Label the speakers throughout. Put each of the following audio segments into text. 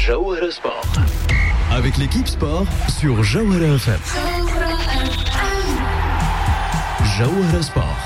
Speaker 1: Jawhara Sport. Avec l'équipe sport sur Jawhara FM. Jawhara Sport.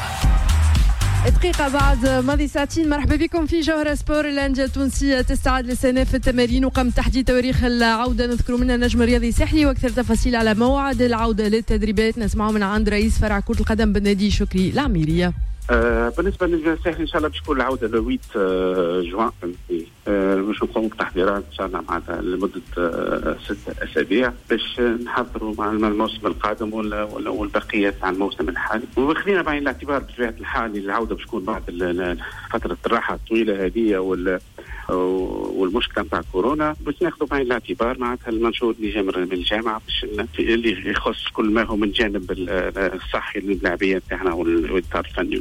Speaker 2: دقيقة بعد ماضي ساعتين مرحبا بكم في جوهرة سبور. الأندية التونسية تستعد لاستئناف التمارين وقام تحديد تواريخ العودة. نذكر منها نجم رياضي ساحلي واكثر تفاصيل على موعد العودة للتدريبات نسمعه من عند رئيس فرع كرة القدم بالنادي شكري العميرية.
Speaker 3: بالنسبه للساحل ان شاء الله باش تكون العوده لو 8 جوان باش نقوموا بتحضيرات ان شاء الله معناتها لمده 6 أسابيع باش نحضروا مع الموسم القادم والبقيه تاع الموسم الحالي. وخلينا بعين الاعتبار بطبيعه الحال العوده باش تكون بعد فتره الراحه الطويله هذه والمشكله نتاع كورونا باش ناخذوا بعين الاعتبار معناتها المنشور اللي جاي من الجامعه باش اللي يخص كل ما هو من جانب الصحي للاعبين تاعنا والاطار الفني.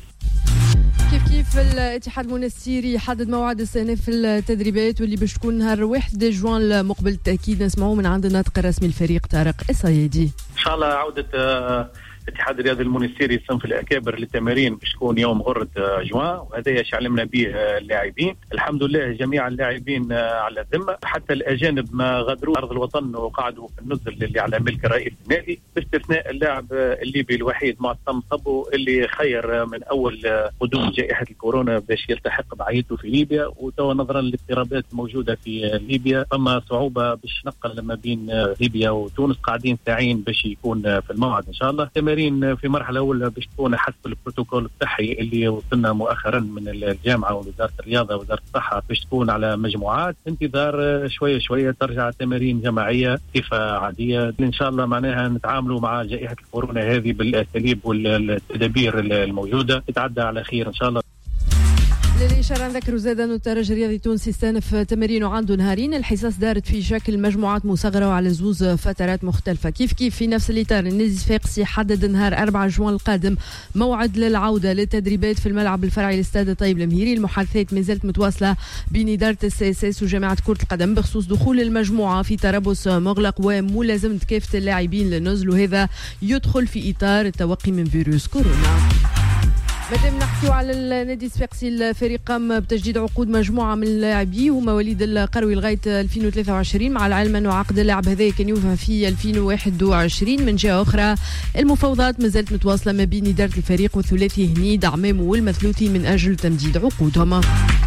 Speaker 2: كيف الاتحاد المنستيري يحدد موعد استئناف التدريبات واللي باش تكون نهار 1 جوان المقبل بالتاكيد نسمعوه من عند الناطق الرسمي الفريق طارق الصيادي.
Speaker 4: ان شاء الله عوده الاتحاد الرياضي المنستيري الصنف الاكابر للتمارين باش تكون يوم غرة جوان وهذا ايش علمنا به اللاعبين. الحمد لله جميع اللاعبين على الذمه حتى الاجانب ما غادروا ارض الوطن وقعدوا في النزل اللي على ملك رئيس النادي باستثناء اللاعب الليبي الوحيد معتصم صبو اللي خير من اول قدوم جائحه الكورونا باش يلتحق بعائلته في ليبيا وتوا نظرا للاضطرابات الموجوده في ليبيا فما صعوبه باش نقل ما بين ليبيا وتونس قاعدين ساعين باش يكون في الموعد ان شاء الله. في مرحله اولى باش تكون حسب البروتوكول الصحي اللي وصلنا مؤخرا من الجامعه ووزاره الرياضه ووزاره الصحه باش تكون على مجموعات انتظار شويه شويه ترجع تمارين جماعيه صفه عاديه ان شاء الله. معناها نتعاملوا مع جائحه الكورونا هذه بالاساليب والتدابير الموجوده تتعدى على خير ان شاء الله.
Speaker 2: للإشارة نذكر زاد أن الترجي الرياضي التونسي استأنف تمارينه عنده نهارين. الحصص دارت في شكل مجموعات مصغرة وعلى زوز فترات مختلفة. كيف في نفس الإطار النادي الصفاقسي حدد نهار 4 جوان القادم موعد للعودة للتدريبات في الملعب الفرعي للاستاد طيب المهيري. المحادثات ما زالت متواصلة بين إدارة السي وجامعة كرة القدم بخصوص دخول المجموعة في ترابص مغلق وملازمة كافة اللاعبين للنزل وهذا يدخل في إطار التوقي من فيروس كورونا. مادام نحكيو على النادي الصفاقسي الفريق قام بتجديد عقود مجموعه من اللاعبين هما وليد القروي لغايه 2023 مع العلم انه عقد اللاعب هذا كان يوفى في 2021. من جهه اخرى المفاوضات ما زالت متواصله ما بين اداره الفريق والثلاثي هنيد عمامو والمثلوثي من اجل تمديد عقودهم.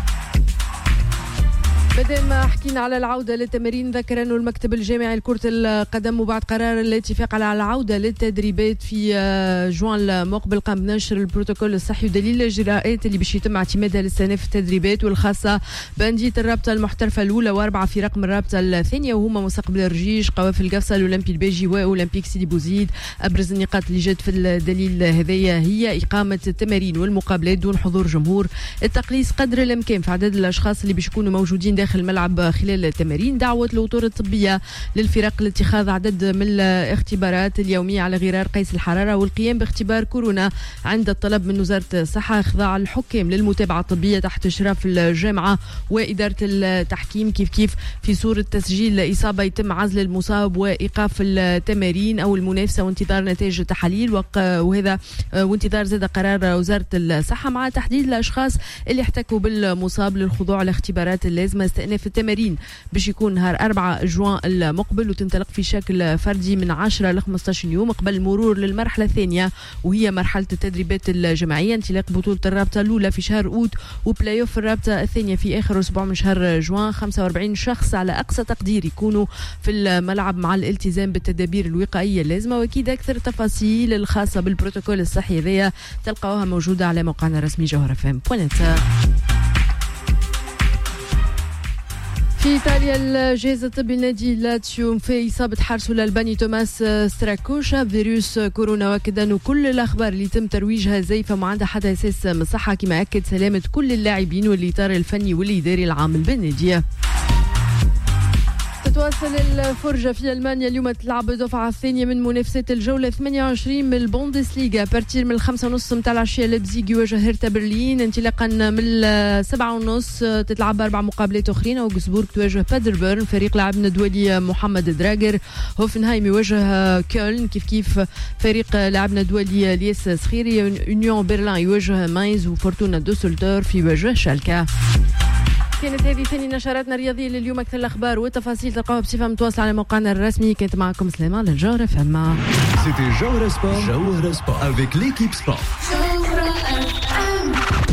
Speaker 2: مادام حكينا على العودة للتمارين ذكر أنه المكتب الجامعي لكرة القدم وبعد قرار الاتفاق على العودة للتدريبات في جوان المقبل قام بنشر البروتوكول الصحي ودليل الإجراءات اللي باش يتم اعتمادها لاستئناف التدريبات والخاصة بأندية الرابطة المحترفة الأولى و4 فرق من الرابطة الثانية وهما مستقبل الرجيج قوافل قفصة الأولمبي الباجي وأولمبيك سيدي بوزيد. أبرز النقاط اللي جات في الدليل هذايا هي إقامة التمارين والمقابلات دون حضور جمهور. التقليص قدر الإمكان في عدد الأشخاص اللي باش يكونوا موجودين داخل الملعب خلال التمارين. دعوة الأطر الطبية للفرق لاتخاذ عدد من الاختبارات اليومية على غرار قيس الحرارة والقيام باختبار كورونا عند الطلب من وزارة الصحة. إخضاع الحكام للمتابعة الطبية تحت إشراف الجامعة وإدارة التحكيم كيف في صورة تسجيل إصابة يتم عزل المصاب وإيقاف التمارين أو المنافسة وانتظار نتائج التحاليل وهذا وانتظار زاد قرار وزارة الصحة مع تحديد الأشخاص اللي احتكوا بالمصاب للخضوع لاختبارات اللازمة. استئناف التمارين باش يكون نهار 4 جوان المقبل وتنطلق في شكل فردي من 10 ل 15 يوم قبل المرور للمرحلة الثانية وهي مرحلة التدريبات الجماعية. انطلاق بطولة الرابطة الأولى في شهر أوت وبلاي اوف الرابطة الثانية في آخر أسبوع من شهر جوان. 45 شخص على أقصى تقدير يكونوا في الملعب مع الالتزام بالتدابير الوقائية اللازمة. وأكيد أكثر التفاصيل الخاصة بالبروتوكول الصحي هذايا تلقاوها موجودة على موقعنا الرسمي جوهرة FM.net. في إيطاليا الجهاز الطبي النادي لاتسيو في إصابة حارسه الألباني توماس ستراكوشا بفيروس كورونا. وأكد أنه كل الأخبار اللي تم ترويجها زيفة وما عندها حتى أساس من الصحة كما أكد سلامة كل اللاعبين والإطار الفني والإداري العام بالنادي. تتواصل الفرجة في ألمانيا اليوم تلعب الدفعة الثانية من منافسات الجولة 28 من البوندسليغا. بارتير من 5:30 متاع العشية ليبزيغ يواجه هيرتا برلين. انطلاقا من 7:30 تتلعب 4 مقابلات أخرين. أوغسبورغ تواجه بادربورن فريق لاعبنا الدولي محمد دراجر. هوفنهايم يواجه كولن كيف فريق لاعبنا الدولي الياس سخيري. يونيون برلين يواجه ماينز وفورتونا دوسلدورف يواجه شالكا. كانت هذه ثاني نشراتنا الرياضية لليوم. أكثر الأخبار والتفاصيل تلقاوها بصفة متواصلة على موقعنا الرسمي. كانت معكم سليمان للجوهرة فما.
Speaker 1: C'était Jawara Sport avec l'équipe sport.